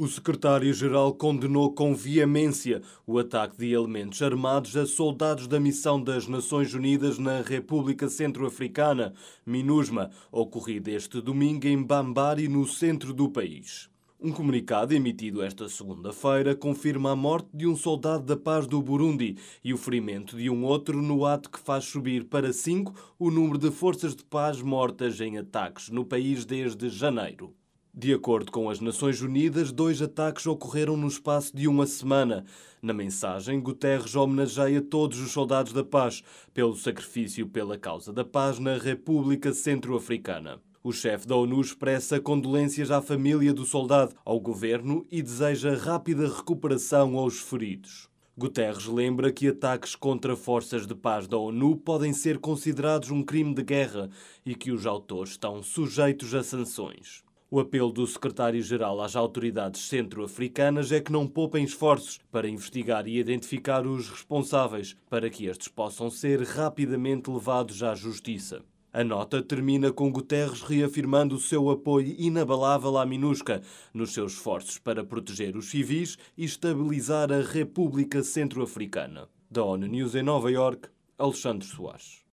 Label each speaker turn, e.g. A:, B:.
A: O secretário-geral condenou com veemência o ataque de elementos armados a soldados da Missão das Nações Unidas na República Centro-Africana, MINUSMA, ocorrido este domingo em Bambari, no centro do país. Um comunicado emitido esta segunda-feira confirma a morte de um soldado da paz do Burundi e o ferimento de um outro no ato que faz subir para 5 o número de forças de paz mortas em ataques no país desde janeiro. De acordo com as Nações Unidas, 2 ataques ocorreram no espaço de uma semana. Na mensagem, Guterres homenageia todos os soldados da paz pelo sacrifício pela causa da paz na República Centro-Africana. O chefe da ONU expressa condolências à família do soldado, ao governo e deseja rápida recuperação aos feridos. Guterres lembra que ataques contra forças de paz da ONU podem ser considerados um crime de guerra e que os autores estão sujeitos a sanções. O apelo do secretário-geral às autoridades centro-africanas é que não poupem esforços para investigar e identificar os responsáveis, para que estes possam ser rapidamente levados à justiça. A nota termina com Guterres reafirmando o seu apoio inabalável à MINUSCA nos seus esforços para proteger os civis e estabilizar a República Centro-Africana. Da ONU News em Nova Iorque, Alexandre Soares.